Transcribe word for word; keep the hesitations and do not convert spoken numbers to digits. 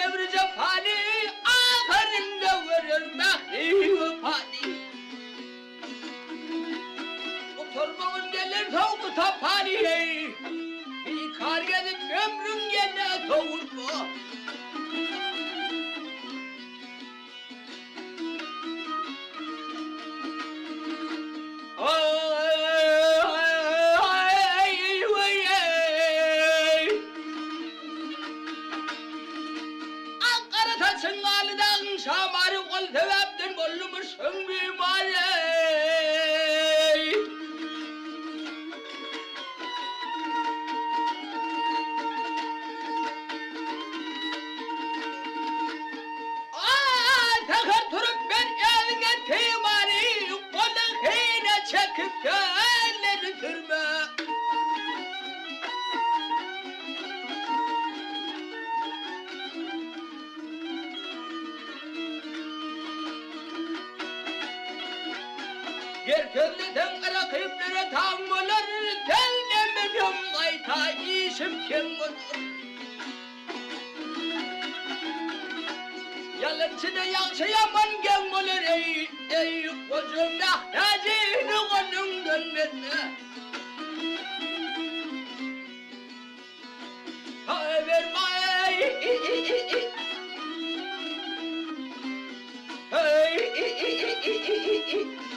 devri cefali, ahirinde verir mehri vefali. Oturmanın gelir tavuk tapani, bir kar gelip ömrün gene doğurma. Şamarı kol tevaptın bollumuşsun bir bari. Aa, takır turup ben eline timari, kolun hine çekip elleri türme. Yerkönleden kırakıplara tambolar, tellemedim ayta işim kim olur? Yalıncıda yansıyaman gel olur ey, ey kocum yahtacını onun gönlüne. Hay verme ey, ey, ey, ey, ey. Hey, ey, ey, ey, ey, ey, ey.